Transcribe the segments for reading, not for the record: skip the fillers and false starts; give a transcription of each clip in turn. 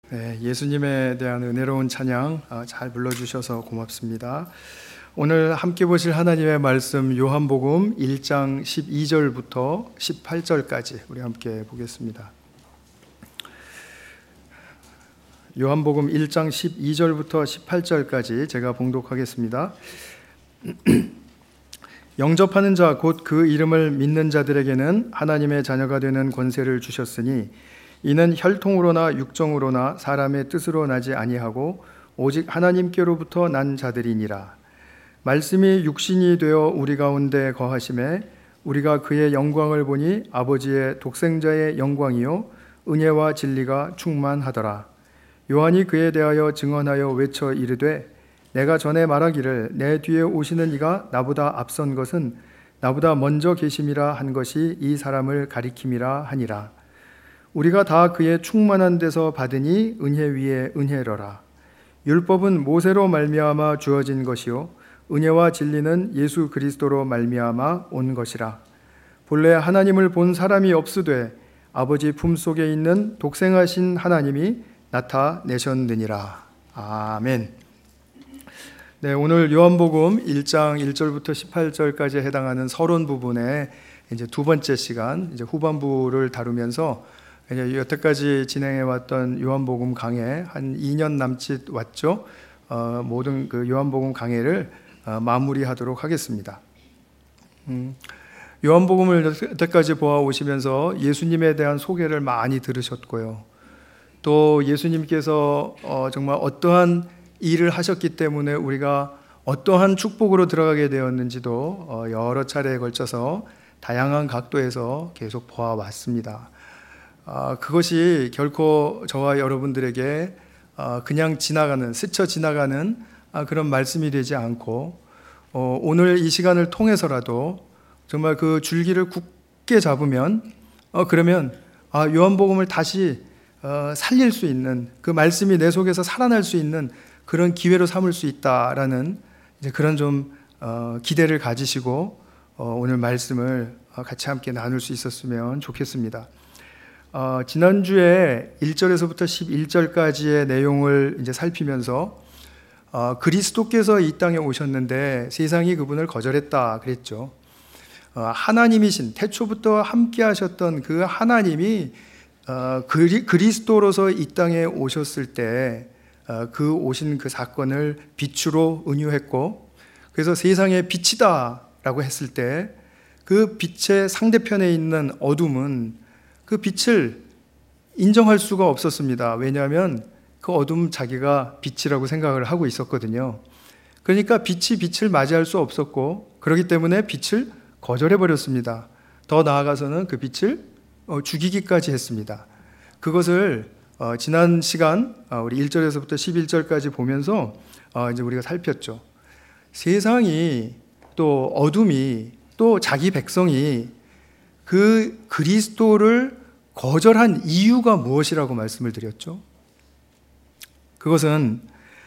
네, 예수님에 대한 은혜로운 찬양 잘 불러주셔서 고맙습니다. 오늘 함께 보실 하나님의 말씀 요한복음 1장 12절부터 18절까지 우리 함께 보겠습니다. 요한복음 1장 12절부터 18절까지 제가 봉독하겠습니다. 영접하는 자 곧 그 이름을 믿는 자들에게는 하나님의 자녀가 되는 권세를 주셨으니 이는 혈통으로나 육정으로나 사람의 뜻으로 나지 아니하고 오직 하나님께로부터 난 자들이니라. 말씀이 육신이 되어 우리 가운데 거하심에 우리가 그의 영광을 보니 아버지의 독생자의 영광이요 은혜와 진리가 충만하더라. 요한이 그에 대하여 증언하여 외쳐 이르되 내가 전에 말하기를 내 뒤에 오시는 이가 나보다 앞선 것은 나보다 먼저 계심이라 한 것이 이 사람을 가리킴이라 하니라. 우리가 다 그의 충만한 데서 받으니 은혜 위에 은혜로라. 율법은 모세로 말미암아 주어진 것이요 은혜와 진리는 예수 그리스도로 말미암아 온 것이라. 본래 하나님을 본 사람이 없으되 아버지 품속에 있는 독생하신 하나님이 나타내셨느니라. 아멘. 네, 오늘 요한복음 1장 1절부터 18절까지 해당하는 서론 부분의 이제 두 번째 시간, 이제 후반부를 다루면서 여태까지 진행해왔던 요한복음 강해 한 2년 남짓 왔죠. 모든 그 요한복음 강해를 마무리하도록 하겠습니다. 요한복음을 여태까지 보아오시면서 예수님에 대한 소개를 많이 들으셨고요. 또 예수님께서 정말 어떠한 일을 하셨기 때문에 우리가 어떠한 축복으로 들어가게 되었는지도 여러 차례에 걸쳐서 다양한 각도에서 계속 보아왔습니다. 그것이 결코 저와 여러분들에게 그냥 지나가는, 스쳐 지나가는 그런 말씀이 되지 않고 오늘 이 시간을 통해서라도 정말 그 줄기를 굳게 잡으면 그러면 요한복음을 다시 살릴 수 있는, 그 말씀이 내 속에서 살아날 수 있는 그런 기회로 삼을 수 있다라는 이제 그런 좀 기대를 가지시고 오늘 말씀을 같이 함께 나눌 수 있었으면 좋겠습니다. 지난주에 1절에서부터 11절까지의 내용을 이제 살피면서 그리스도께서 이 땅에 오셨는데 세상이 그분을 거절했다 그랬죠. 하나님이신 태초부터 함께 하셨던 그 하나님이 그리스도로서 이 땅에 오셨을 때 그 오신 그 사건을 빛으로 은유했고, 그래서 세상의 빛이다 라고 했을 때 그 빛의 상대편에 있는 어둠은 그 빛을 인정할 수가 없었습니다. 왜냐하면 그 어둠 자기가 빛이라고 생각을 하고 있었거든요. 그러니까 빛이 빛을 맞이할 수 없었고, 그렇기 때문에 빛을 거절해버렸습니다. 더 나아가서는 그 빛을 죽이기까지 했습니다. 그것을 지난 시간 우리 1절에서부터 11절까지 보면서 이제 우리가 살폈죠. 세상이 또 어둠이 또 자기 백성이 그 그리스도를 거절한 이유가 무엇이라고 말씀을 드렸죠? 그것은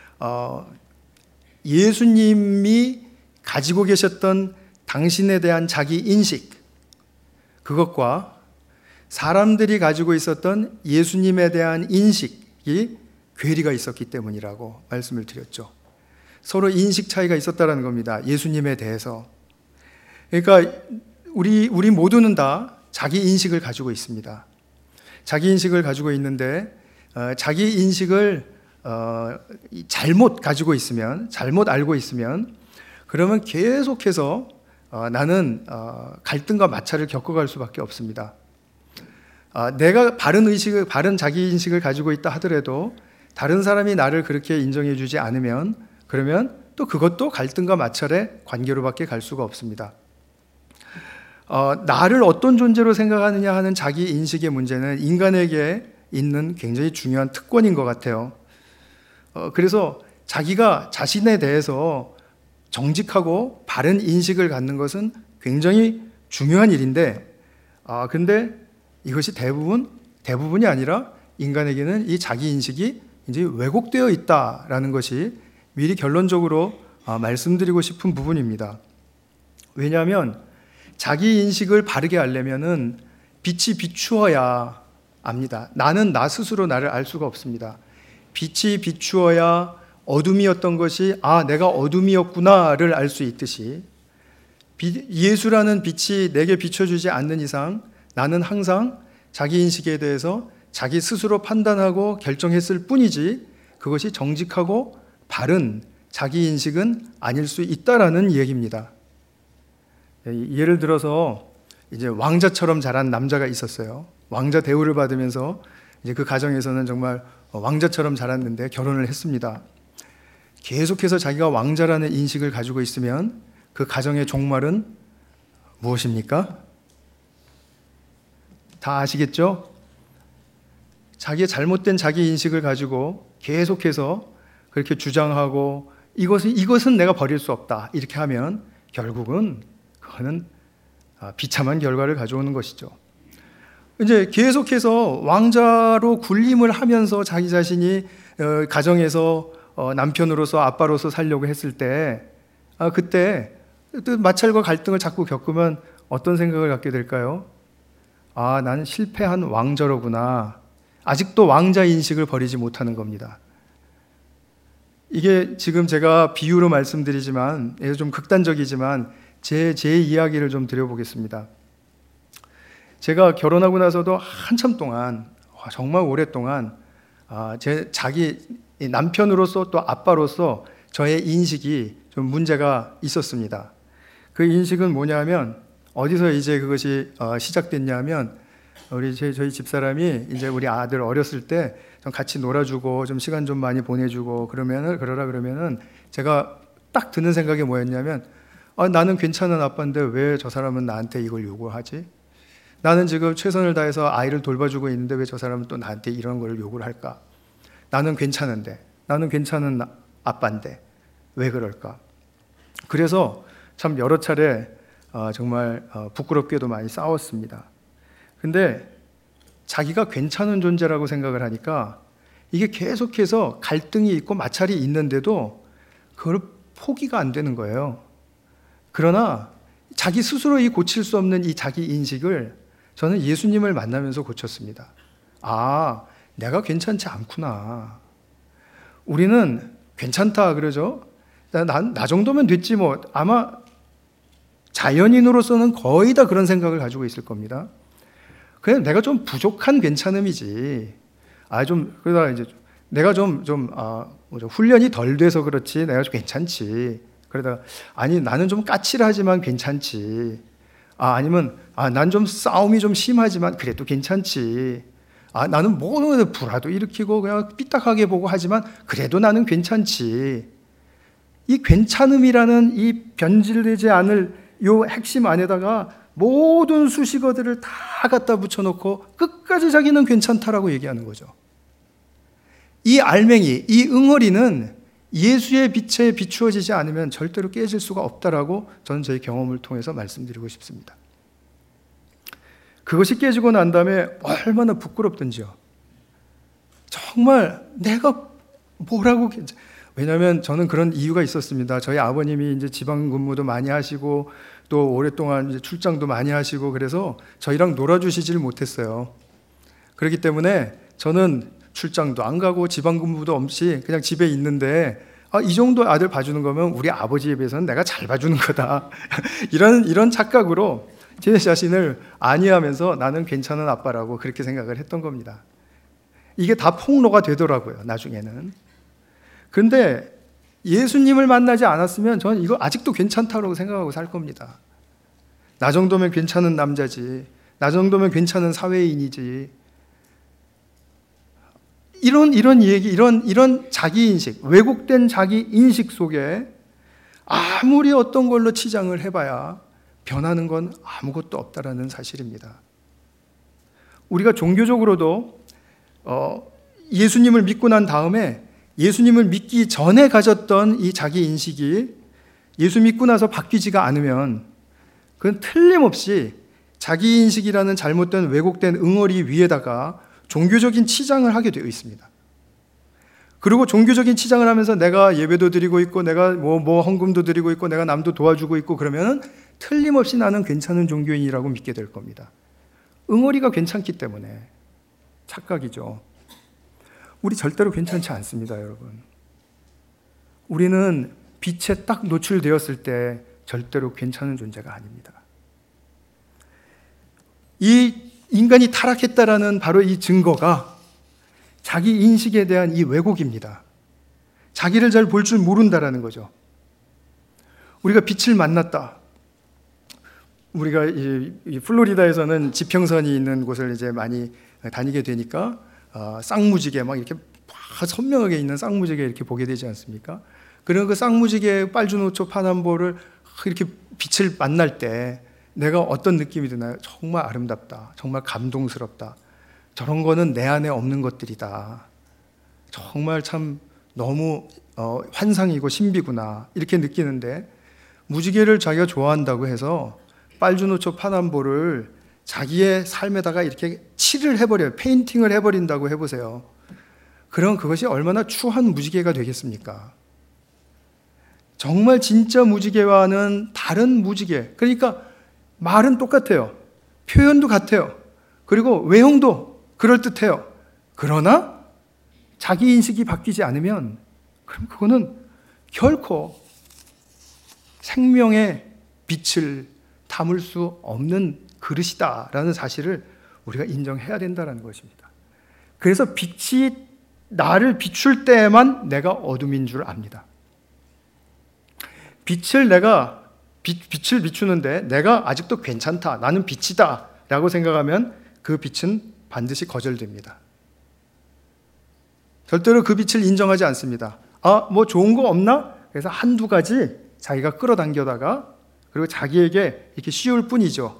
예수님이 가지고 계셨던 당신에 대한 자기 인식, 그것과 사람들이 가지고 있었던 예수님에 대한 인식이 괴리가 있었기 때문이라고 말씀을 드렸죠. 서로 인식 차이가 있었다는 겁니다. 예수님에 대해서. 그러니까 우리 모두는 다 자기 인식을 가지고 있습니다. 자기 인식을 가지고 있는데 자기 인식을 잘못 가지고 있으면, 잘못 알고 있으면, 그러면 계속해서 나는 갈등과 마찰을 겪어갈 수밖에 없습니다. 내가 바른 자기 인식을 가지고 있다 하더라도 다른 사람이 나를 그렇게 인정해 주지 않으면 그러면 또 그것도 갈등과 마찰의 관계로밖에 갈 수가 없습니다. 나를 어떤 존재로 생각하느냐 하는 자기 인식의 문제는 인간에게 있는 굉장히 중요한 특권인 것 같아요. 그래서 자기가 자신에 대해서 정직하고 바른 인식을 갖는 것은 굉장히 중요한 일인데, 근데 이것이 대부분이 아니라 인간에게는 이 자기 인식이 이제 왜곡되어 있다라는 것이 미리 결론적으로 말씀드리고 싶은 부분입니다. 왜냐하면 자기 인식을 바르게 알려면은 빛이 비추어야 압니다. 나는 나 스스로 나를 알 수가 없습니다. 빛이 비추어야 어둠이었던 것이 내가 어둠이었구나를 알 수 있듯이 예수라는 빛이 내게 비춰주지 않는 이상 나는 항상 자기 인식에 대해서 자기 스스로 판단하고 결정했을 뿐이지 그것이 정직하고 바른 자기 인식은 아닐 수 있다라는 얘기입니다. 예를 들어서 이제 왕자처럼 자란 남자가 있었어요. 왕자 대우를 받으면서 이제 그 가정에서는 정말 왕자처럼 자랐는데 결혼을 했습니다. 계속해서 자기가 왕자라는 인식을 가지고 있으면 그 가정의 종말은 무엇입니까? 다 아시겠죠? 자기의 잘못된 자기 인식을 가지고 계속해서 그렇게 주장하고 이것은 내가 버릴 수 없다 이렇게 하면 결국은 그거는 비참한 결과를 가져오는 것이죠. 이제 계속해서 왕자로 군림을 하면서 자기 자신이 가정에서 남편으로서 아빠로서 살려고 했을 때 그때 또 마찰과 갈등을 자꾸 겪으면 어떤 생각을 갖게 될까요? 나는 실패한 왕자로구나. 아직도 왕자 인식을 버리지 못하는 겁니다. 이게 지금 제가 비유로 말씀드리지만 좀 극단적이지만 제 이야기를 좀 드려보겠습니다. 제가 결혼하고 나서도 한참 동안 정말 오랫동안 자기 남편으로서 또 아빠로서 저의 인식이 좀 문제가 있었습니다. 그 인식은 뭐냐면 어디서 이제 그것이 시작됐냐면 저희 집사람이 이제 우리 아들 어렸을 때 좀 같이 놀아주고 좀 시간 좀 많이 보내주고 그러라 그러면은 제가 딱 드는 생각이 뭐였냐면 나는 괜찮은 아빠인데 왜 저 사람은 나한테 이걸 요구하지? 나는 지금 최선을 다해서 아이를 돌봐주고 있는데 왜 저 사람은 또 나한테 이런 걸 요구를 할까? 나는 괜찮은데, 나는 괜찮은 아빠인데 왜 그럴까? 그래서 참 여러 차례 정말 부끄럽게도 많이 싸웠습니다. 근데 자기가 괜찮은 존재라고 생각을 하니까 이게 계속해서 갈등이 있고 마찰이 있는데도 그걸 포기가 안 되는 거예요. 그러나 자기 스스로 고칠 수 없는 이 자기 인식을 저는 예수님을 만나면서 고쳤습니다. 내가 괜찮지 않구나. 우리는 괜찮다 그러죠. 나 정도면 됐지 뭐. 아마 자연인으로서는 거의 다 그런 생각을 가지고 있을 겁니다. 그냥 내가 좀 부족한 괜찮음이지. 그러다가 이제 내가 훈련이 덜 돼서 그렇지 내가 좀 괜찮지. 그러다가 나는 좀 까칠하지만 괜찮지. 아니면 난 좀 싸움이 좀 심하지만 그래도 괜찮지. 나는 뭐 불화도 일으키고 그냥 삐딱하게 보고 하지만 그래도 나는 괜찮지. 이 괜찮음이라는 이 변질되지 않을 요 핵심 안에다가 모든 수식어들을 다 갖다 붙여놓고 끝까지 자기는 괜찮다라고 얘기하는 거죠. 이 알맹이, 이 응어리는 예수의 빛에 비추어지지 않으면 절대로 깨질 수가 없다라고 저는 저희 경험을 통해서 말씀드리고 싶습니다. 그것이 깨지고 난 다음에 얼마나 부끄럽든지요. 정말 내가 뭐라고 왜냐하면 저는 그런 이유가 있었습니다. 저희 아버님이 이제 지방 근무도 많이 하시고 또 오랫동안 이제 출장도 많이 하시고 그래서 저희랑 놀아주시질 못했어요. 그렇기 때문에 저는 출장도 안 가고 지방 근무도 없이 그냥 집에 있는데 이 정도 아들 봐주는 거면 우리 아버지에 비해서는 내가 잘 봐주는 거다. 이런 착각으로 제 자신을 안위하면서 나는 괜찮은 아빠라고 그렇게 생각을 했던 겁니다. 이게 다 폭로가 되더라고요, 나중에는. 근데 예수님을 만나지 않았으면 저는 이거 아직도 괜찮다고 생각하고 살 겁니다. 나 정도면 괜찮은 남자지. 나 정도면 괜찮은 사회인이지. 이런 얘기, 이런 자기 인식, 왜곡된 자기 인식 속에 아무리 어떤 걸로 치장을 해봐야 변하는 건 아무것도 없다라는 사실입니다. 우리가 종교적으로도 예수님을 믿고 난 다음에 예수님을 믿기 전에 가졌던 이 자기 인식이 예수 믿고 나서 바뀌지가 않으면 그건 틀림없이 자기 인식이라는 잘못된 왜곡된 응어리 위에다가 종교적인 치장을 하게 되어 있습니다. 그리고 종교적인 치장을 하면서 내가 예배도 드리고 있고 내가 뭐 헌금도 드리고 있고 내가 남도 도와주고 있고 그러면 틀림없이 나는 괜찮은 종교인이라고 믿게 될 겁니다. 응어리가 괜찮기 때문에 착각이죠. 우리 절대로 괜찮지 않습니다, 여러분. 우리는 빛에 딱 노출되었을 때 절대로 괜찮은 존재가 아닙니다. 이 인간이 타락했다라는 바로 이 증거가 자기 인식에 대한 이 왜곡입니다. 자기를 잘 볼 줄 모른다라는 거죠. 우리가 빛을 만났다. 우리가 이 플로리다에서는 지평선이 있는 곳을 이제 많이 다니게 되니까 쌍무지개 막 이렇게 선명하게 있는 쌍무지개 이렇게 보게 되지 않습니까? 그런 그 쌍무지개 빨주노초 파남보를 이렇게 빛을 만날 때 내가 어떤 느낌이 드나요? 정말 아름답다. 정말 감동스럽다. 저런 거는 내 안에 없는 것들이다. 정말 참 너무 환상이고 신비구나. 이렇게 느끼는데 무지개를 자기가 좋아한다고 해서 빨주노초 파남보를 자기의 삶에다가 이렇게 칠을 해버려요. 페인팅을 해버린다고 해보세요. 그럼 그것이 얼마나 추한 무지개가 되겠습니까? 정말 진짜 무지개와는 다른 무지개. 그러니까 말은 똑같아요. 표현도 같아요. 그리고 외형도 그럴듯해요. 그러나 자기 인식이 바뀌지 않으면 그럼 그거는 결코 생명의 빛을 담을 수 없는 그릇이다라는 사실을 우리가 인정해야 된다는 것입니다. 그래서 빛이 나를 비출 때에만 내가 어둠인 줄 압니다. 빛을 비추는데 내가 아직도 괜찮다, 나는 빛이다 라고 생각하면 그 빛은 반드시 거절됩니다. 절대로 그 빛을 인정하지 않습니다. 뭐 좋은 거 없나? 그래서 한두 가지 자기가 끌어당겨다가 그리고 자기에게 이렇게 씌울 뿐이죠.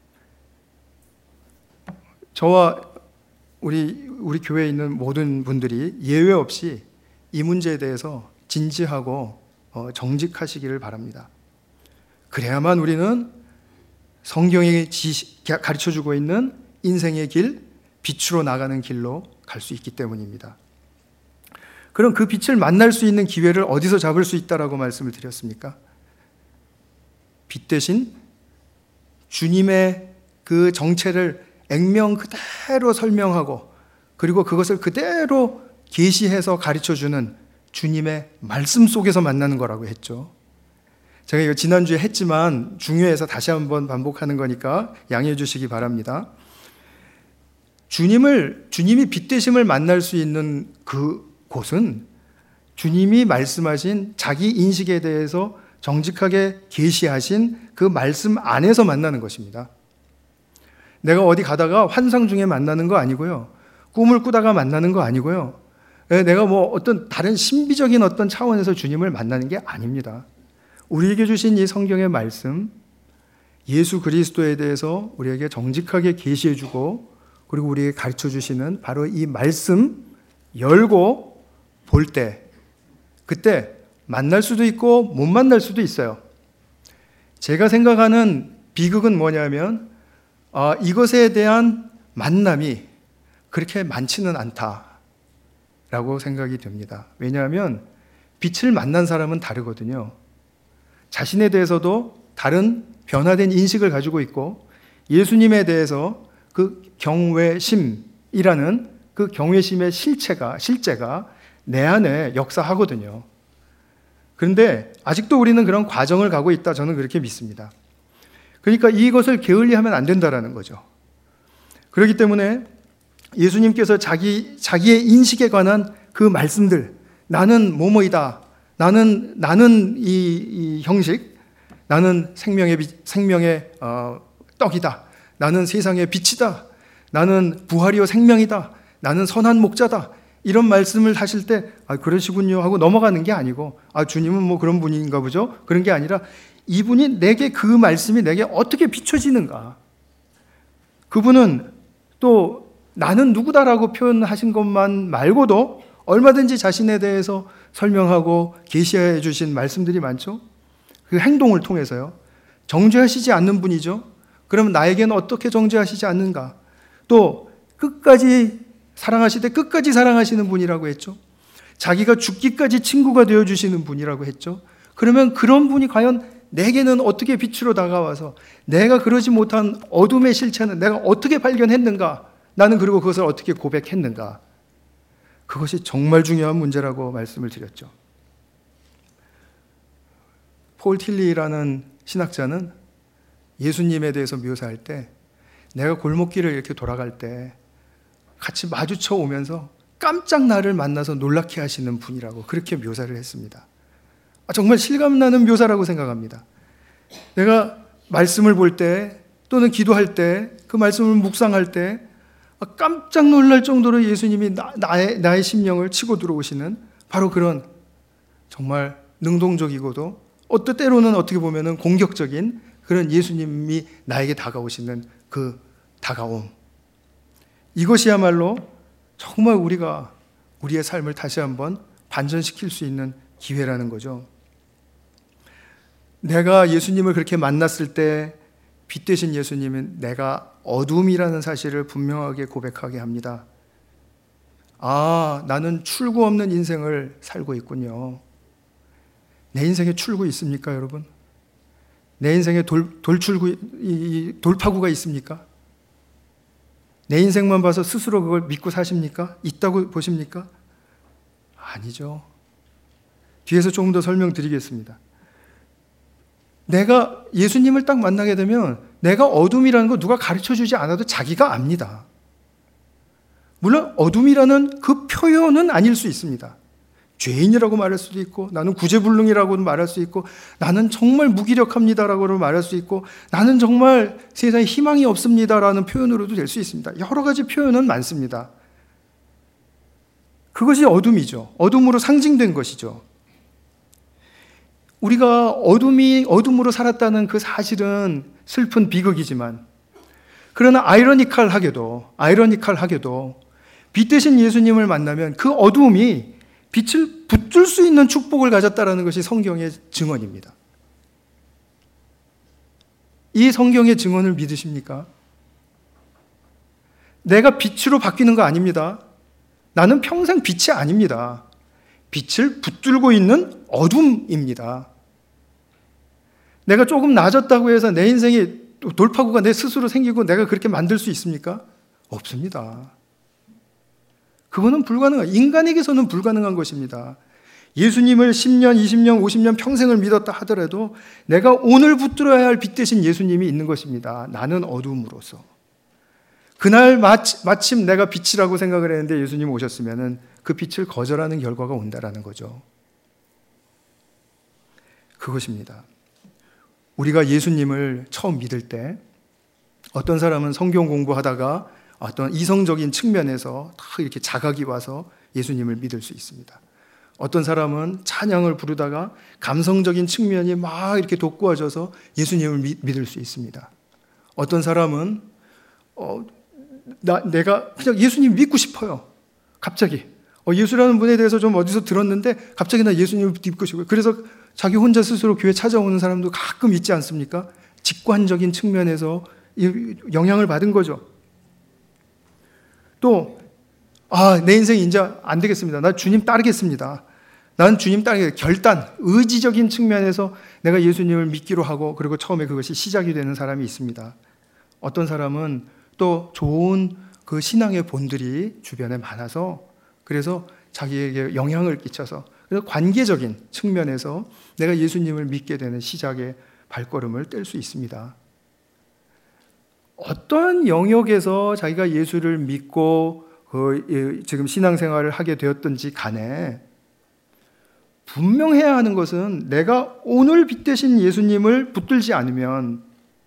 저와 우리 교회에 있는 모든 분들이 예외 없이 이 문제에 대해서 진지하고 정직하시기를 바랍니다. 그래야만 우리는 성경이 가르쳐주고 있는 인생의 길, 빛으로 나가는 길로 갈 수 있기 때문입니다. 그럼 그 빛을 만날 수 있는 기회를 어디서 잡을 수 있다라고 말씀을 드렸습니까? 빛 대신 주님의 그 정체를 액면 그대로 설명하고 그리고 그것을 그대로 계시해서 가르쳐주는 주님의 말씀 속에서 만나는 거라고 했죠. 제가 이거 지난주에 했지만 중요해서 다시 한번 반복하는 거니까 양해해 주시기 바랍니다. 주님이 빛 되심을 만날 수 있는 그 곳은 주님이 말씀하신 자기 인식에 대해서 정직하게 계시하신 그 말씀 안에서 만나는 것입니다. 내가 어디 가다가 환상 중에 만나는 거 아니고요. 꿈을 꾸다가 만나는 거 아니고요. 내가 뭐 어떤 다른 신비적인 어떤 차원에서 주님을 만나는 게 아닙니다. 우리에게 주신 이 성경의 말씀, 예수 그리스도에 대해서 우리에게 정직하게 계시해 주고 그리고 우리에게 가르쳐 주시는 바로 이 말씀 열고 볼 때 그때 만날 수도 있고 못 만날 수도 있어요. 제가 생각하는 비극은 뭐냐면 이것에 대한 만남이 그렇게 많지는 않다라고 생각이 듭니다. 왜냐하면 빛을 만난 사람은 다르거든요. 자신에 대해서도 다른 변화된 인식을 가지고 있고 예수님에 대해서 그 경외심이라는 그 경외심의 실제가 내 안에 역사하거든요. 그런데 아직도 우리는 그런 과정을 가고 있다, 저는 그렇게 믿습니다. 그러니까 이것을 게을리하면 안 된다라는 거죠. 그렇기 때문에 예수님께서 자기의 인식에 관한 그 말씀들, 나는 뭐뭐이다, 나는 이 형식, 나는 생명의 떡이다, 나는 세상의 빛이다, 나는 부활이요 생명이다, 나는 선한 목자다, 이런 말씀을 하실 때 그러시군요 하고 넘어가는 게 아니고 주님은 뭐 그런 분인가 보죠, 그런 게 아니라 이분이 내게 그 말씀이 내게 어떻게 비춰지는가, 그분은 또 나는 누구다라고 표현하신 것만 말고도 얼마든지 자신에 대해서 설명하고 계시해 주신 말씀들이 많죠. 그 행동을 통해서요. 정죄하시지 않는 분이죠. 그럼 나에게는 어떻게 정죄하시지 않는가? 또 끝까지 사랑하시되 끝까지 사랑하시는 분이라고 했죠. 자기가 죽기까지 친구가 되어주시는 분이라고 했죠. 그러면 그런 분이 과연 내게는 어떻게 빛으로 다가와서 내가 그러지 못한 어둠의 실체는 내가 어떻게 발견했는가? 나는 그리고 그것을 어떻게 고백했는가? 그것이 정말 중요한 문제라고 말씀을 드렸죠. 폴 틸리라는 신학자는 예수님에 대해서 묘사할 때 내가 골목길을 이렇게 돌아갈 때 같이 마주쳐 오면서 깜짝 나를 만나서 놀라게 하시는 분이라고 그렇게 묘사를 했습니다. 정말 실감나는 묘사라고 생각합니다. 내가 말씀을 볼 때 또는 기도할 때 그 말씀을 묵상할 때 깜짝 놀랄 정도로 예수님이 나의 심령을 치고 들어오시는 바로 그런 정말 능동적이고도 때로는 어떻게 보면 공격적인 그런 예수님이 나에게 다가오시는 그 다가옴. 이것이야말로 정말 우리가 우리의 삶을 다시 한번 반전시킬 수 있는 기회라는 거죠. 내가 예수님을 그렇게 만났을 때 빛 되신 예수님은 내가 어둠이라는 사실을 분명하게 고백하게 합니다. 나는 출구 없는 인생을 살고 있군요. 내 인생에 출구 있습니까, 여러분? 내 인생에 돌파구가 있습니까? 내 인생만 봐서 스스로 그걸 믿고 사십니까? 있다고 보십니까? 아니죠. 뒤에서 조금 더 설명드리겠습니다. 내가 예수님을 딱 만나게 되면 내가 어둠이라는 거 누가 가르쳐주지 않아도 자기가 압니다. 물론 어둠이라는 그 표현은 아닐 수 있습니다. 죄인이라고 말할 수도 있고, 나는 구제불능이라고 말할 수 있고, 나는 정말 무기력합니다라고 말할 수 있고, 나는 정말 세상에 희망이 없습니다라는 표현으로도 될 수 있습니다. 여러 가지 표현은 많습니다. 그것이 어둠이죠. 어둠으로 상징된 것이죠. 우리가 어둠으로 살았다는 그 사실은 슬픈 비극이지만, 그러나 아이러니컬하게도 빛 대신 예수님을 만나면 그 어두움이 빛을 붙들 수 있는 축복을 가졌다는 것이 성경의 증언입니다. 이 성경의 증언을 믿으십니까? 내가 빛으로 바뀌는 거 아닙니다. 나는 평생 빛이 아닙니다. 빛을 붙들고 있는 어둠입니다. 내가 조금 나아졌다고 해서 내 인생에 돌파구가 내 스스로 생기고 내가 그렇게 만들 수 있습니까? 없습니다. 그거는 불가능한, 인간에게서는 불가능한 것입니다. 예수님을 10년, 20년, 50년 평생을 믿었다 하더라도 내가 오늘 붙들어야 할 빛 대신 예수님이 있는 것입니다. 나는 어둠으로서. 그날 마침 내가 빛이라고 생각을 했는데 예수님 오셨으면 그 빛을 거절하는 결과가 온다라는 거죠. 그것입니다. 우리가 예수님을 처음 믿을 때 어떤 사람은 성경 공부하다가 어떤 이성적인 측면에서 다 이렇게 자각이 와서 예수님을 믿을 수 있습니다. 어떤 사람은 찬양을 부르다가 감성적인 측면이 막 이렇게 돋구어져서 예수님을 믿을 수 있습니다. 어떤 사람은 내가 그냥 예수님 믿고 싶어요. 갑자기 예수라는 분에 대해서 좀 어디서 들었는데 갑자기 나 예수님을 믿고 싶어요. 그래서 자기 혼자 스스로 교회 찾아오는 사람도 가끔 있지 않습니까? 직관적인 측면에서 영향을 받은 거죠. 또 내 인생 이제 안 되겠습니다. 나 주님 따르겠습니다. 난 주님 따르겠습니다. 결단, 의지적인 측면에서 내가 예수님을 믿기로 하고 그리고 처음에 그것이 시작이 되는 사람이 있습니다. 어떤 사람은 또 좋은 그 신앙의 본들이 주변에 많아서 그래서 자기에게 영향을 끼쳐서 그래서 관계적인 측면에서 내가 예수님을 믿게 되는 시작의 발걸음을 뗄 수 있습니다. 어떤 영역에서 자기가 예수를 믿고 지금 신앙생활을 하게 되었든지 간에 분명해야 하는 것은 내가 오늘 빛 대신 예수님을 붙들지 않으면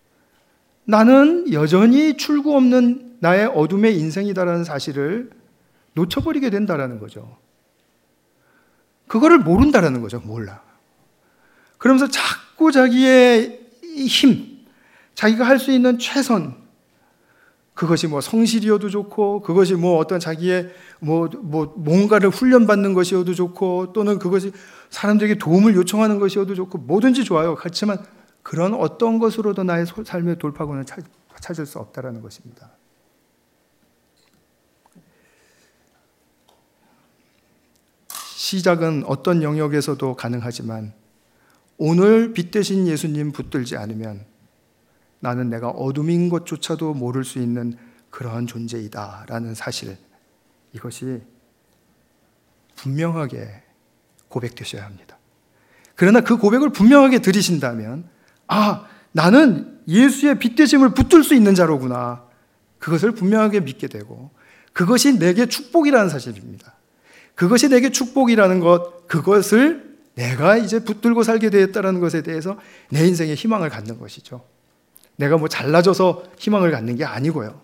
나는 여전히 출구 없는 나의 어둠의 인생이다라는 사실을 놓쳐버리게 된다라는 거죠. 그거를 모른다라는 거죠. 몰라. 그러면서 자꾸 자기의 힘, 자기가 할 수 있는 최선, 그것이 성실이어도 좋고, 그것이 어떤 자기의 뭔가를 훈련받는 것이어도 좋고, 또는 그것이 사람들에게 도움을 요청하는 것이어도 좋고, 뭐든지 좋아요. 그렇지만 그런 어떤 것으로도 나의 삶의 돌파구는 찾을 수 없다라는 것입니다. 시작은 어떤 영역에서도 가능하지만 오늘 빛 대신 예수님 붙들지 않으면 나는 내가 어둠인 것조차도 모를 수 있는 그러한 존재이다 라는 사실, 이것이 분명하게 고백되셔야 합니다. 그러나 그 고백을 분명하게 들으신다면, 아, 나는 예수의 빛 되심을 붙들 수 있는 자로구나. 그것을 분명하게 믿게 되고, 그것이 내게 축복이라는 사실입니다. 그것이 내게 축복이라는 것, 그것을 내가 이제 붙들고 살게 되었다는 것에 대해서 내 인생에 희망을 갖는 것이죠. 내가 뭐 잘나져서 희망을 갖는 게 아니고요.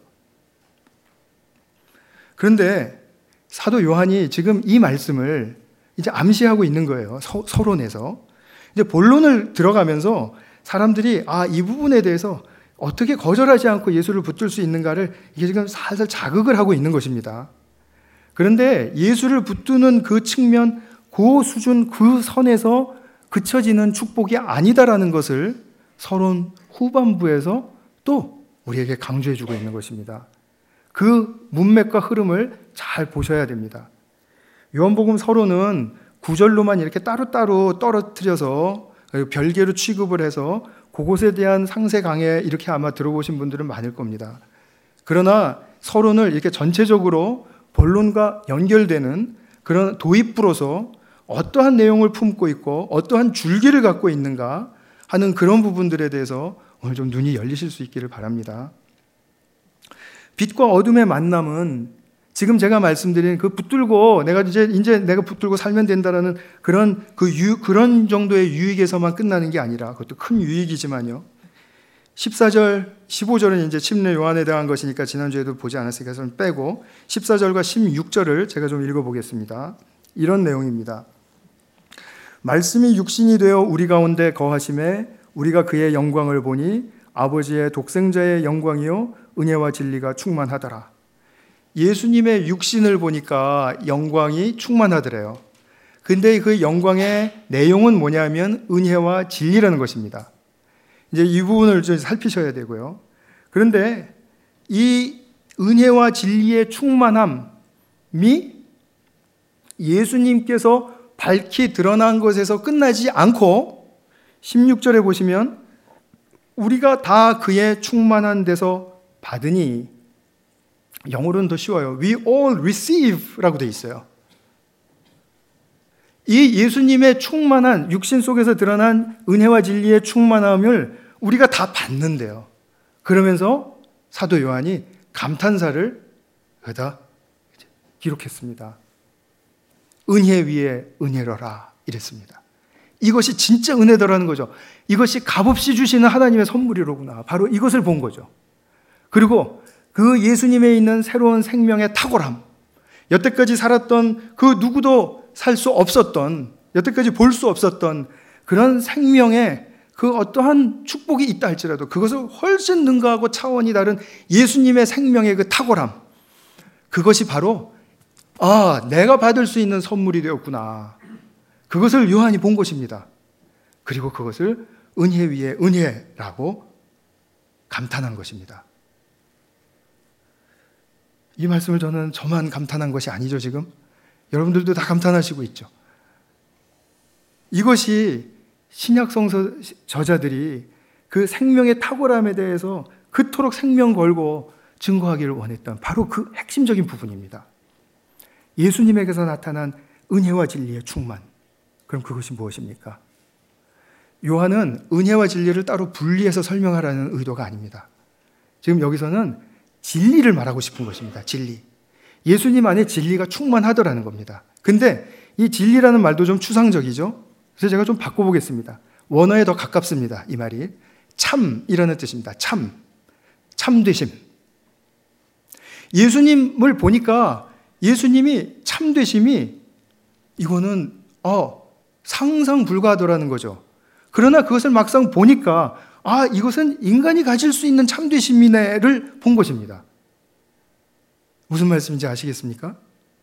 그런데 사도 요한이 지금 이 말씀을 이제 암시하고 있는 거예요. 서론에서. 이제 본론을 들어가면서 사람들이 이 부분에 대해서 어떻게 거절하지 않고 예수를 붙들 수 있는가를 이게 지금 살살 자극을 하고 있는 것입니다. 그런데 예수를 붙드는 그 측면, 그 수준, 그 선에서 그쳐지는 축복이 아니다라는 것을 서론 후반부에서 또 우리에게 강조해주고 있는 것입니다. 그 문맥과 흐름을 잘 보셔야 됩니다. 요한복음 서론은 구절로만 이렇게 따로따로 떨어뜨려서 별개로 취급을 해서 그것에 대한 상세 강해 이렇게 아마 들어보신 분들은 많을 겁니다. 그러나 서론을 이렇게 전체적으로 본론과 연결되는 그런 도입부로서 어떠한 내용을 품고 있고 어떠한 줄기를 갖고 있는가 하는 그런 부분들에 대해서 오늘 좀 눈이 열리실 수 있기를 바랍니다. 빛과 어둠의 만남은 지금 제가 말씀드린 그 붙들고 내가 이제 내가 붙들고 살면 된다라는 그런 정도의 유익에서만 끝나는 게 아니라 그것도 큰 유익이지만요. 14절, 15절은 이제 침례 요한에 대한 것이니까 지난주에도 보지 않았으니까 좀 빼고 14절과 16절을 제가 좀 읽어보겠습니다. 이런 내용입니다. 말씀이 육신이 되어 우리 가운데 거하심에 우리가 그의 영광을 보니 아버지의 독생자의 영광이요 은혜와 진리가 충만하더라. 예수님의 육신을 보니까 영광이 충만하더래요. 근데 그 영광의 내용은 뭐냐면 은혜와 진리라는 것입니다. 이제 이 부분을 좀 살피셔야 되고요. 그런데 이 은혜와 진리의 충만함이 예수님께서 밝히 드러난 것에서 끝나지 않고 16절에 보시면 우리가 다 그의 충만한 데서 받으니, 영어로는 더 쉬워요. We all receive 라고 되어 있어요. 이 예수님의 충만한 육신 속에서 드러난 은혜와 진리의 충만함을 우리가 다 받는데요. 그러면서 사도 요한이 감탄사를 여기다 기록했습니다. 은혜 위에 은혜로라 이랬습니다. 이것이 진짜 은혜더라는 거죠. 이것이 값없이 주시는 하나님의 선물이로구나. 바로 이것을 본 거죠. 그리고 그 예수님에 있는 새로운 생명의 탁월함, 여태까지 살았던 그 누구도 살 수 없었던, 여태까지 볼 수 없었던 그런 생명의 그 어떠한 축복이 있다 할지라도 그것을 훨씬 능가하고 차원이 다른 예수님의 생명의 그 탁월함, 그것이 바로 내가 받을 수 있는 선물이 되었구나. 그것을 요한이 본 것입니다. 그리고 그것을 은혜 위에 은혜라고 감탄한 것입니다. 이 말씀을 저만 감탄한 것이 아니죠, 지금. 여러분들도 다 감탄하시고 있죠. 이것이 신약성서 저자들이 그 생명의 탁월함에 대해서 그토록 생명 걸고 증거하기를 원했던 바로 그 핵심적인 부분입니다. 예수님에게서 나타난 은혜와 진리의 충만. 그럼 그것이 무엇입니까? 요한은 은혜와 진리를 따로 분리해서 설명하라는 의도가 아닙니다. 지금 여기서는 진리를 말하고 싶은 것입니다. 진리. 예수님 안에 진리가 충만하더라는 겁니다. 근데 이 진리라는 말도 좀 추상적이죠. 그래서 제가 좀 바꿔보겠습니다. 원어에 더 가깝습니다. 이 말이 참이라는 뜻입니다. 참되심. 예수님을 보니까 예수님이 참되심이 이거는 상상 불가하더라는 거죠. 그러나 그것을 막상 보니까 이것은 인간이 가질 수 있는 참되심이네를 본 것입니다. 무슨 말씀인지 아시겠습니까?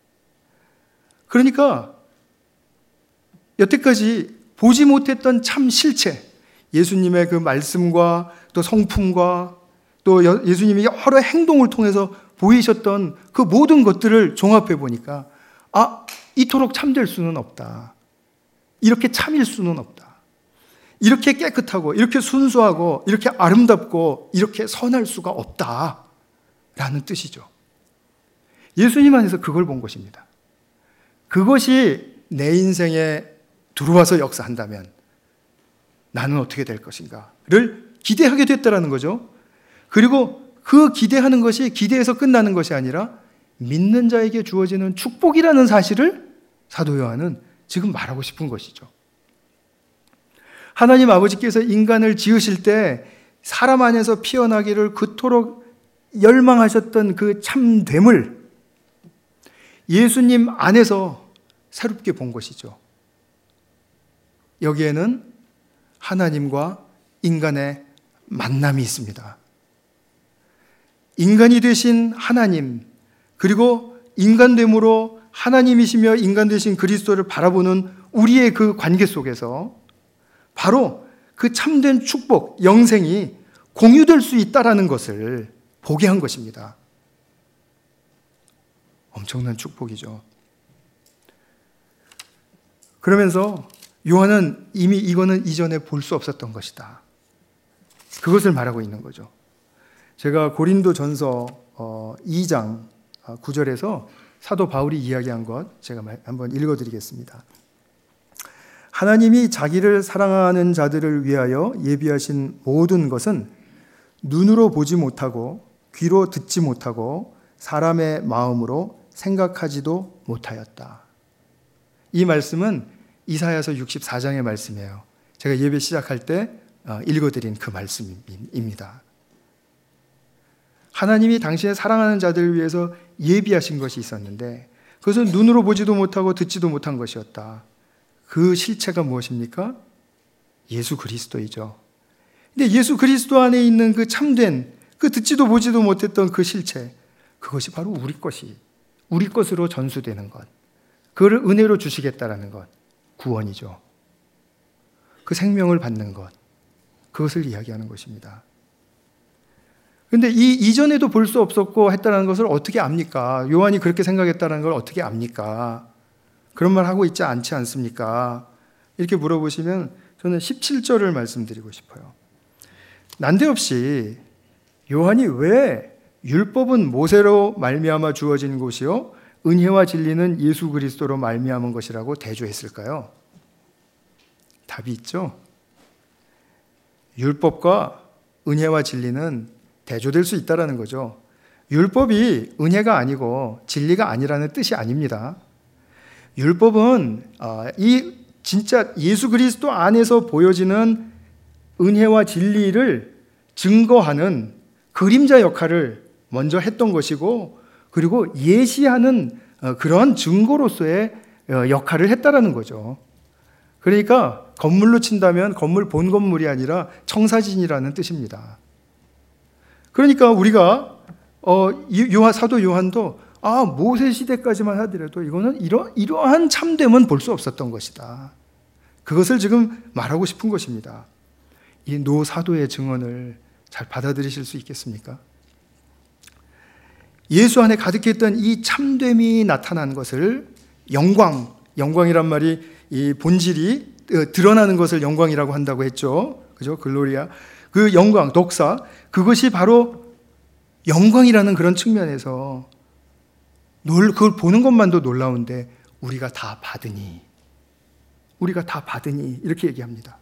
그러니까 여태까지 보지 못했던 참 실체, 예수님의 그 말씀과 또 성품과 또 예수님이 여러 행동을 통해서 보이셨던 그 모든 것들을 종합해 보니까 이토록 참될 수는 없다. 이렇게 참일 수는 없다. 이렇게 깨끗하고 이렇게 순수하고 이렇게 아름답고 이렇게 선할 수가 없다라는 뜻이죠. 예수님 안에서 그걸 본 것입니다. 그것이 내 인생에 들어와서 역사한다면 나는 어떻게 될 것인가를 기대하게 됐다라는 거죠. 그리고 그 기대하는 것이 기대에서 끝나는 것이 아니라 믿는 자에게 주어지는 축복이라는 사실을 사도 요한은 지금 말하고 싶은 것이죠. 하나님 아버지께서 인간을 지으실 때 사람 안에서 피어나기를 그토록 열망하셨던 그 참됨을 예수님 안에서 새롭게 본 것이죠. 여기에는 하나님과 인간의 만남이 있습니다. 인간이 되신 하나님, 그리고 인간됨으로 하나님이시며 인간 되신 그리스도를 바라보는 우리의 그 관계 속에서 바로 그 참된 축복, 영생이 공유될 수 있다라는 것을 보게 한 것입니다. 엄청난 축복이죠. 그러면서 요한은 이미 이거는 이전에 볼 수 없었던 것이다. 그것을 말하고 있는 거죠. 제가 고린도전서 2장 9절에서 사도 바울이 이야기한 것 제가 한번 읽어드리겠습니다. 하나님이 자기를 사랑하는 자들을 위하여 예비하신 모든 것은 눈으로 보지 못하고 귀로 듣지 못하고 사람의 마음으로 생각하지도 못하였다. 이 말씀은 이사야서 64장의 말씀이에요. 제가 예배 시작할 때 읽어드린 그 말씀입니다. 하나님이 당신의 사랑하는 자들을 위해서 예비하신 것이 있었는데 그것은 눈으로 보지도 못하고 듣지도 못한 것이었다. 그 실체가 무엇입니까? 예수 그리스도이죠. 근데 예수 그리스도 안에 있는 그 참된, 그 듣지도 보지도 못했던 그 실체, 그것이 바로 우리 것으로 전수되는 것, 그거를 은혜로 주시겠다라는 것, 구원이죠. 그 생명을 받는 것, 그것을 이야기하는 것입니다. 그런데 이 이전에도 볼 수 없었고 했다는 것을 어떻게 압니까? 요한이 그렇게 생각했다는 걸 어떻게 압니까? 그런 말 하고 있지 않지 않습니까? 이렇게 물어보시면 저는 17절을 말씀드리고 싶어요. 난데없이 요한이 왜 율법은 모세로 말미암아 주어진 것이요 은혜와 진리는 예수 그리스도로 말미암은 것이라고 대조했을까요? 답이 있죠. 율법과 은혜와 진리는 대조될 수 있다는 거죠. 율법이 은혜가 아니고 진리가 아니라는 뜻이 아닙니다. 율법은 이 진짜 예수 그리스도 안에서 보여지는 은혜와 진리를 증거하는 그림자 역할을 먼저 했던 것이고, 그리고 예시하는 그런 증거로서의 역할을 했다라는 거죠. 그러니까 건물로 친다면 건물 본 건물이 아니라 청사진이라는 뜻입니다. 그러니까 우리가 사도 요한도 모세 시대까지만 하더라도 이거는 이러한 참됨은 볼 수 없었던 것이다. 그것을 지금 말하고 싶은 것입니다. 이 노 사도의 증언을 잘 받아들이실 수 있겠습니까? 예수 안에 가득했던 이 참됨이 나타난 것을 영광이란 말이 이 본질이 드러나는 것을 영광이라고 한다고 했죠. 그죠? 글로리아. 그 영광, 독사, 그것이 바로 영광이라는 그런 측면에서 그걸 보는 것만도 놀라운데 우리가 다 받으니 이렇게 얘기합니다.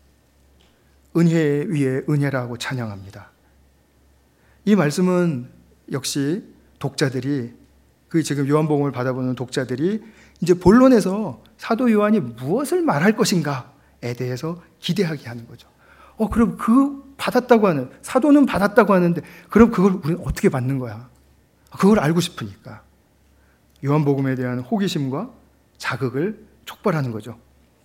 은혜 위에 은혜라고 찬양합니다. 이 말씀은 역시 독자들이, 그 지금 요한복음을 받아보는 독자들이 이제 본론에서 사도 요한이 무엇을 말할 것인가에 대해서 기대하게 하는 거죠. 그럼 받았다고 하는, 사도는 받았다고 하는데 그럼 그걸 우리는 어떻게 받는 거야? 그걸 알고 싶으니까 요한복음에 대한 호기심과 자극을 촉발하는 거죠.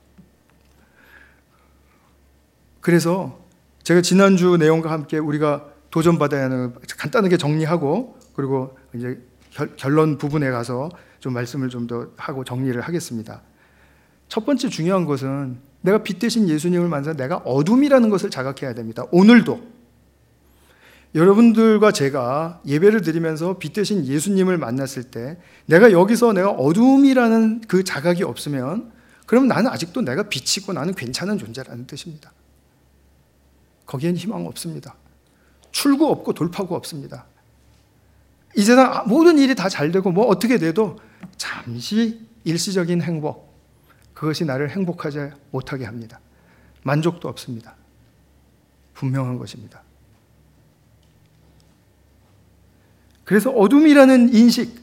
그래서 제가 지난주 내용과 함께 우리가 도전받아야 하는 간단하게 정리하고, 그리고 이제 결론 부분에 가서 좀 말씀을 좀 더 하고 정리를 하겠습니다. 첫 번째 중요한 것은 내가 빛 대신 예수님을 만나서 내가 어둠이라는 것을 자각해야 됩니다. 오늘도 여러분들과 제가 예배를 드리면서 빛 대신 예수님을 만났을 때 내가 여기서 내가 어둠이라는 그 자각이 없으면 그럼 나는 아직도 내가 빛이고 나는 괜찮은 존재라는 뜻입니다. 거기엔 희망 없습니다. 출구 없고 돌파구 없습니다. 이 세상 모든 일이 다 잘 되고 뭐 어떻게 돼도 잠시 일시적인 행복, 그것이 나를 행복하지 못하게 합니다. 만족도 없습니다. 분명한 것입니다. 그래서 어둠이라는 인식,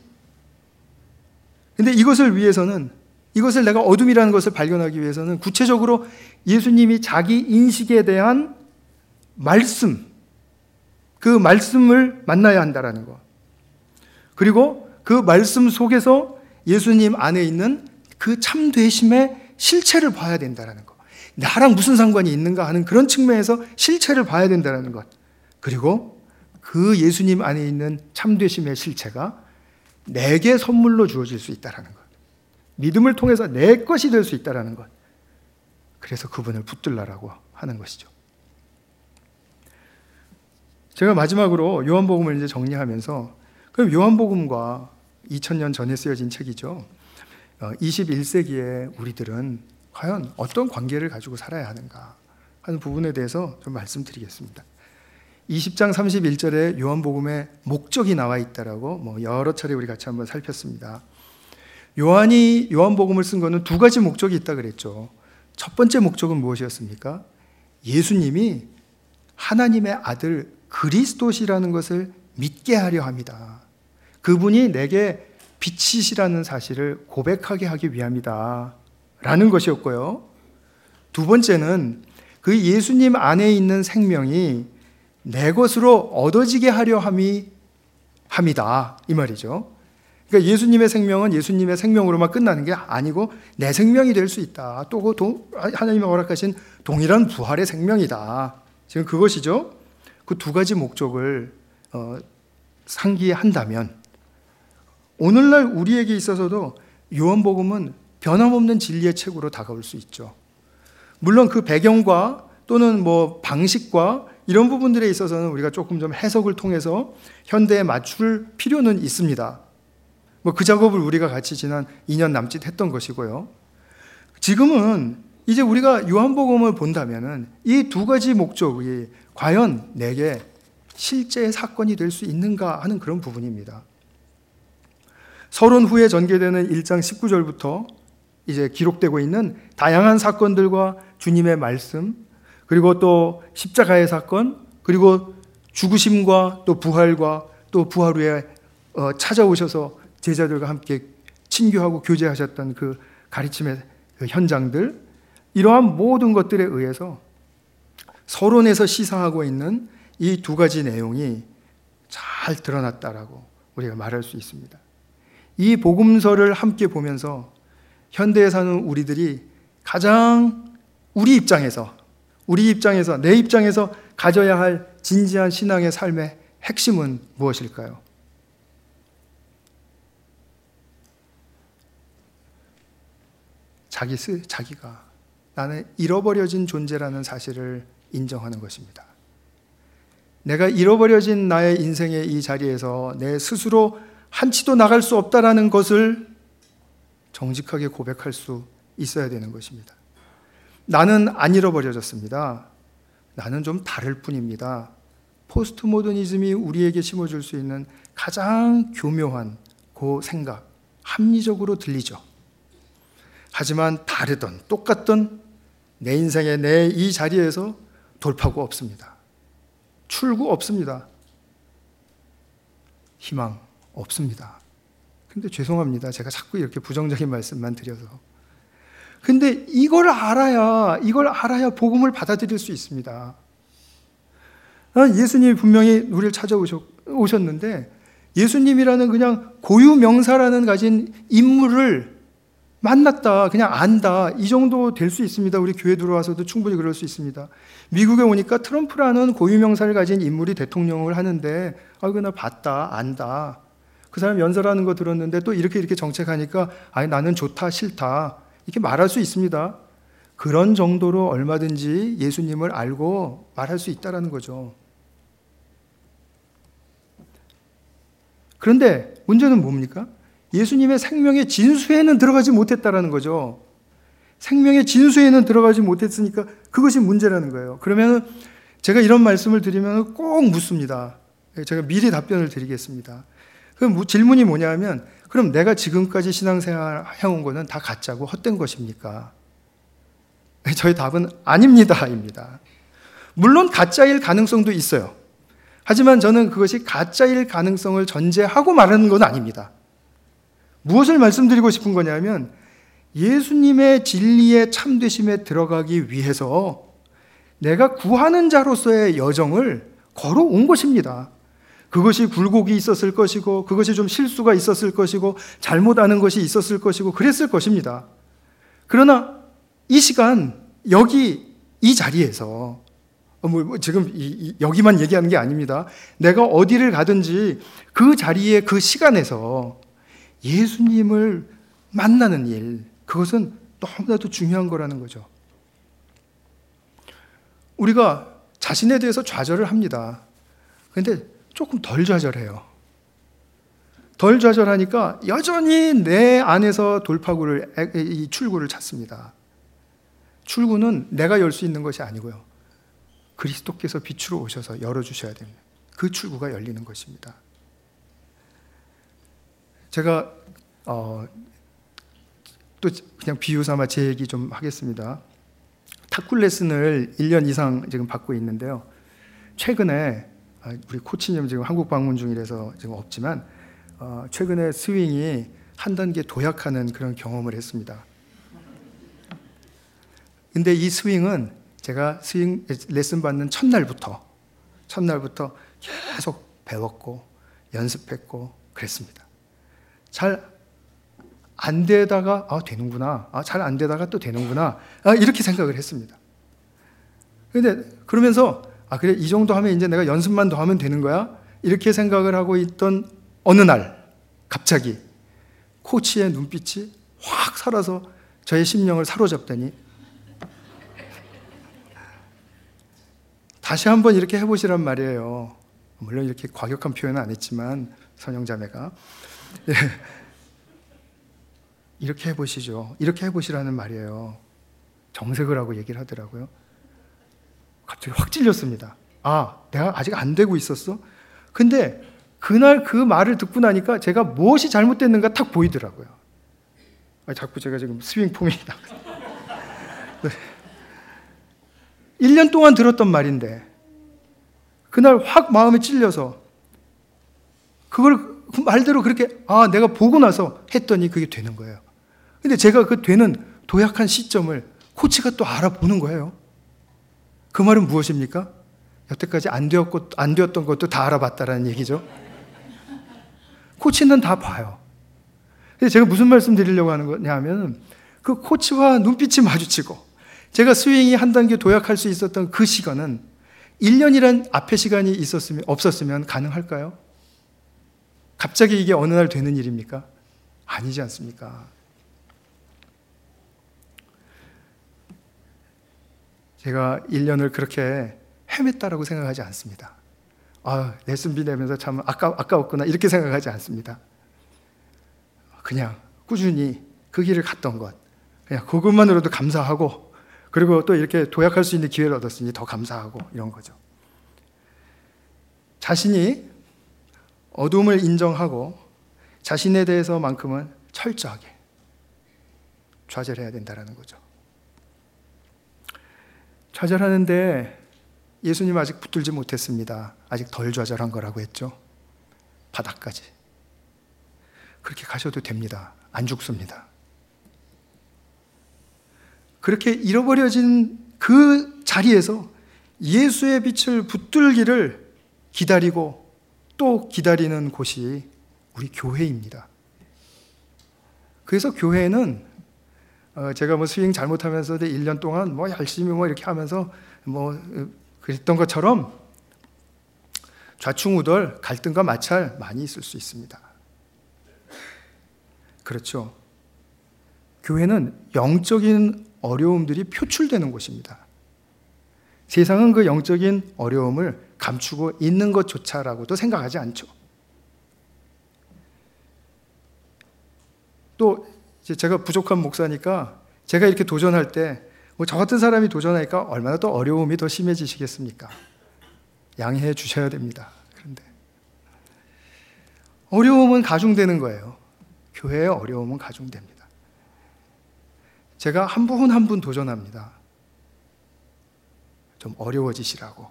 근데 이것을 위해서는, 이것을 내가 어둠이라는 것을 발견하기 위해서는 구체적으로 예수님이 자기 인식에 대한 말씀, 그 말씀을 만나야 한다라는 것. 그리고 그 말씀 속에서 예수님 안에 있는 그 참되심의 실체를 봐야 된다는 것. 나랑 무슨 상관이 있는가 하는 그런 측면에서 실체를 봐야 된다는 것. 그리고 그 예수님 안에 있는 참되심의 실체가 내게 선물로 주어질 수 있다는 것. 믿음을 통해서 내 것이 될 수 있다는 것. 그래서 그분을 붙들라라고 하는 것이죠. 제가 마지막으로 요한복음을 이제 정리하면서, 그럼 요한복음과 2000년 전에 쓰여진 책이죠. 21세기에 우리들은 과연 어떤 관계를 가지고 살아야 하는가 하는 부분에 대해서 좀 말씀드리겠습니다. 20장 31절에 요한복음의 목적이 나와 있다라고 여러 차례 우리 같이 한번 살폈습니다. 요한이 요한복음을 쓴 거는 두 가지 목적이 있다 그랬죠. 첫 번째 목적은 무엇이었습니까? 예수님이 하나님의 아들 그리스도시라는 것을 믿게 하려 합니다. 그분이 내게 빛이시라는 사실을 고백하게 하기 위함이다 라는 것이었고요. 두 번째는 그 예수님 안에 있는 생명이 내 것으로 얻어지게 하려 함이다 이 말이죠. 그러니까 예수님의 생명은 예수님의 생명으로만 끝나는 게 아니고 내 생명이 될 수 있다. 또 하나님이 허락하신 동일한 부활의 생명이다. 지금 그것이죠. 그 두 가지 목적을 상기한다면 오늘날 우리에게 있어서도 요한복음은 변함없는 진리의 책으로 다가올 수 있죠. 물론 그 배경과 또는 방식과 이런 부분들에 있어서는 우리가 조금 좀 해석을 통해서 현대에 맞출 필요는 있습니다. 그 작업을 우리가 같이 지난 2년 남짓 했던 것이고요. 지금은 이제 우리가 요한복음을 본다면은 이 두 가지 목적이 과연 내게 실제의 사건이 될 수 있는가 하는 그런 부분입니다. 서론 후에 전개되는 1장 19절부터 이제 기록되고 있는 다양한 사건들과 주님의 말씀, 그리고 또 십자가의 사건, 그리고 죽으심과 또 부활과 또 부활 후에 찾아오셔서 제자들과 함께 친교하고 교제하셨던 그 가르침의 그 현장들, 이러한 모든 것들에 의해서 서론에서 시사하고 있는 이 두 가지 내용이 잘 드러났다라고 우리가 말할 수 있습니다. 이 복음서를 함께 보면서 현대에 사는 우리들이 가장 우리 입장에서 내 입장에서 가져야 할 진지한 신앙의 삶의 핵심은 무엇일까요? 자기가 나는 잃어버려진 존재라는 사실을 인정하는 것입니다. 내가 잃어버려진 나의 인생의 이 자리에서 내 스스로 한치도 나갈 수 없다라는 것을 정직하게 고백할 수 있어야 되는 것입니다. 나는 안 잃어버려졌습니다. 나는 좀 다를 뿐입니다. 포스트 모더니즘이 우리에게 심어줄 수 있는 가장 교묘한 그 생각, 합리적으로 들리죠. 하지만 다르던 똑같던 내 인생의 내 이 자리에서 돌파구 없습니다. 출구 없습니다. 희망 없습니다. 근데 죄송합니다. 제가 자꾸 이렇게 부정적인 말씀만 드려서. 근데 이걸 알아야 복음을 받아들일 수 있습니다. 예수님이 분명히 우리를 찾아오셨는데 예수님이라는 그냥 고유 명사라는 가진 인물을 만났다, 그냥 안다, 이 정도 될 수 있습니다. 우리 교회 들어와서도 충분히 그럴 수 있습니다. 미국에 오니까 트럼프라는 고유명사를 가진 인물이 대통령을 하는데 그나 봤다, 안다. 그 사람 연설하는 거 들었는데 또 이렇게 정책하니까 나는 좋다, 싫다 이렇게 말할 수 있습니다. 그런 정도로 얼마든지 예수님을 알고 말할 수 있다는 거죠. 그런데 문제는 뭡니까? 예수님의 생명의 진수에는 들어가지 못했다라는 거죠. 생명의 진수에는 들어가지 못했으니까 그것이 문제라는 거예요. 그러면 제가 이런 말씀을 드리면 꼭 묻습니다. 제가 미리 답변을 드리겠습니다. 그 질문이 뭐냐 하면 그럼 내가 지금까지 신앙생활 해온 거는 다 가짜고 헛된 것입니까? 저희 답은 아닙니다. 물론 가짜일 가능성도 있어요. 하지만 저는 그것이 가짜일 가능성을 전제하고 말하는 건 아닙니다. 무엇을 말씀드리고 싶은 거냐면 예수님의 진리의 참되심에 들어가기 위해서 내가 구하는 자로서의 여정을 걸어온 것입니다. 그것이 굴곡이 있었을 것이고 그것이 좀 실수가 있었을 것이고 잘못 아는 것이 있었을 것이고 그랬을 것입니다. 그러나 이 시간 여기 이 자리에서 지금 여기만 얘기하는 게 아닙니다. 내가 어디를 가든지 그 자리에 그 시간에서 예수님을 만나는 일, 그것은 너무나도 중요한 거라는 거죠. 우리가 자신에 대해서 좌절을 합니다. 그런데 조금 덜 좌절해요. 덜 좌절하니까 여전히 내 안에서 이 출구를 찾습니다. 출구는 내가 열 수 있는 것이 아니고요. 그리스도께서 빛으로 오셔서 열어주셔야 됩니다. 그 출구가 열리는 것입니다. 제가 또 그냥 비유 삼아 제 얘기 좀 하겠습니다. 탁구 레슨을 1년 이상 지금 받고 있는데요. 최근에 우리 코치님 지금 한국 방문 중이라서 지금 없지만 최근에 스윙이 한 단계 도약하는 그런 경험을 했습니다. 근데 이 스윙은 제가 스윙 레슨 받는 첫날부터 계속 배웠고 연습했고 그랬습니다. 잘 안 되다가 되는구나. 잘 안 되다가 또 되는구나. 이렇게 생각을 했습니다. 근데 그러면서 그래 이 정도 하면 이제 내가 연습만 더 하면 되는 거야? 이렇게 생각을 하고 있던 어느 날 갑자기 코치의 눈빛이 확 살아서 저의 심령을 사로잡더니 다시 한번 이렇게 해보시란 말이에요. 물론 이렇게 과격한 표현은 안 했지만 선영자매가 이렇게 해보시죠. 이렇게 해보시라는 말이에요. 정색을 하고 얘기를 하더라고요. 갑자기 확 찔렸습니다. 내가 아직 안 되고 있었어? 근데 그날 그 말을 듣고 나니까 제가 무엇이 잘못됐는가 탁 보이더라고요. 자꾸 제가 지금 스윙 폼이 네. 1년 동안 들었던 말인데 그날 확 마음에 찔려서 그걸 그 말대로 그렇게 내가 보고 나서 했더니 그게 되는 거예요. 근데 제가 그 되는 도약한 시점을 코치가 또 알아보는 거예요. 그 말은 무엇입니까? 여태까지 안 되었던 것도 다 알아봤다라는 얘기죠. 코치는 다 봐요. 근데 제가 무슨 말씀 드리려고 하는 거냐 하면 그 코치와 눈빛이 마주치고 제가 스윙이 한 단계 도약할 수 있었던 그 시간은 1년이란 앞의 시간이 없었으면 가능할까요? 갑자기 이게 어느 날 되는 일입니까? 아니지 않습니까? 제가 1년을 그렇게 헤맸다라고 생각하지 않습니다. 레슨비 내면서 참 아까웠구나 이렇게 생각하지 않습니다. 그냥 꾸준히 그 길을 갔던 것, 그냥 그것만으로도 감사하고 그리고 또 이렇게 도약할 수 있는 기회를 얻었으니 더 감사하고 이런 거죠. 자신이 어둠을 인정하고 자신에 대해서만큼은 철저하게 좌절해야 된다는 거죠. 좌절하는데 예수님 아직 붙들지 못했습니다. 아직 덜 좌절한 거라고 했죠. 바닥까지. 그렇게 가셔도 됩니다. 안 죽습니다. 그렇게 잃어버려진 그 자리에서 예수의 빛을 붙들기를 기다리고 또 기다리는 곳이 우리 교회입니다. 그래서 교회는 제가 스윙 잘못하면서도 1년 동안 열심히 이렇게 하면서 그랬던 것처럼 좌충우돌 갈등과 마찰 많이 있을 수 있습니다. 그렇죠. 교회는 영적인 어려움들이 표출되는 곳입니다. 세상은 그 영적인 어려움을 감추고 있는 것조차라고도 생각하지 않죠. 또 제가 부족한 목사니까 제가 이렇게 도전할 때 저 같은 사람이 도전하니까 얼마나 더 어려움이 더 심해지시겠습니까? 양해해 주셔야 됩니다. 그런데 어려움은 가중되는 거예요. 교회의 어려움은 가중됩니다. 제가 한 분 한 분 도전합니다. 좀 어려워지시라고.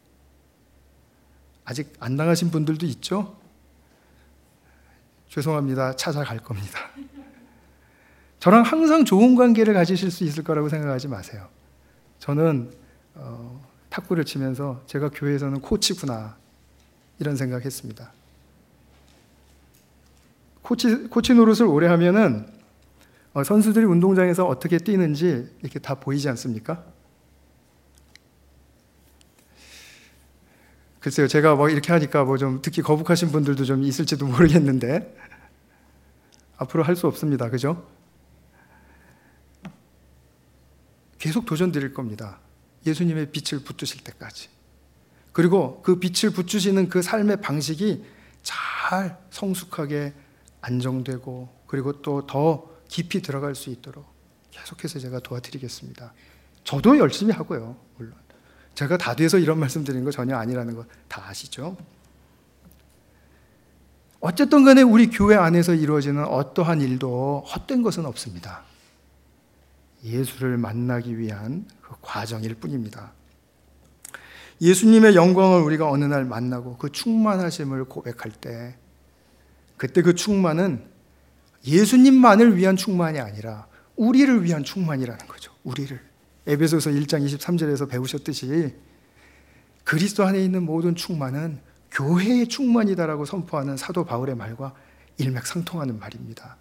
아직 안 나가신 분들도 있죠? 죄송합니다. 찾아갈 겁니다. 저랑 항상 좋은 관계를 가지실 수 있을 거라고 생각하지 마세요. 저는 탁구를 치면서 제가 교회에서는 코치구나 이런 생각했습니다. 코치 노릇을 오래 하면은 선수들이 운동장에서 어떻게 뛰는지 이렇게 다 보이지 않습니까? 글쎄요, 제가 이렇게 하니까 좀 듣기 거북하신 분들도 좀 있을지도 모르겠는데 앞으로 할 수 없습니다. 그죠? 계속 도전 드릴 겁니다. 예수님의 빛을 붙드실 때까지. 그리고 그 빛을 붙주시는 그 삶의 방식이 잘 성숙하게 안정되고 그리고 또 더 깊이 들어갈 수 있도록 계속해서 제가 도와드리겠습니다. 저도 열심히 하고요. 물론 제가 다 돼서 이런 말씀 드리는 거 전혀 아니라는 거 다 아시죠? 어쨌든 간에 우리 교회 안에서 이루어지는 어떠한 일도 헛된 것은 없습니다. 예수를 만나기 위한 그 과정일 뿐입니다. 예수님의 영광을 우리가 어느 날 만나고 그 충만하심을 고백할 때 그때 그 충만은 예수님만을 위한 충만이 아니라 우리를 위한 충만이라는 거죠. 우리를. 에베소서 1장 23절에서 배우셨듯이 그리스도 안에 있는 모든 충만은 교회의 충만이다라고 선포하는 사도 바울의 말과 일맥상통하는 말입니다.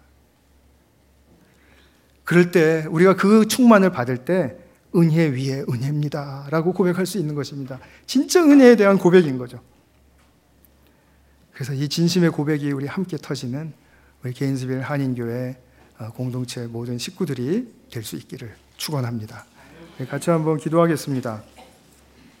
그럴 때 우리가 그 충만을 받을 때 은혜 위에 은혜입니다 라고 고백할 수 있는 것입니다. 진짜 은혜에 대한 고백인 거죠. 그래서 이 진심의 고백이 우리 함께 터지는 우리 게인스빌 한인교회 공동체 모든 식구들이 될 수 있기를 축원합니다. 같이 한번 기도하겠습니다.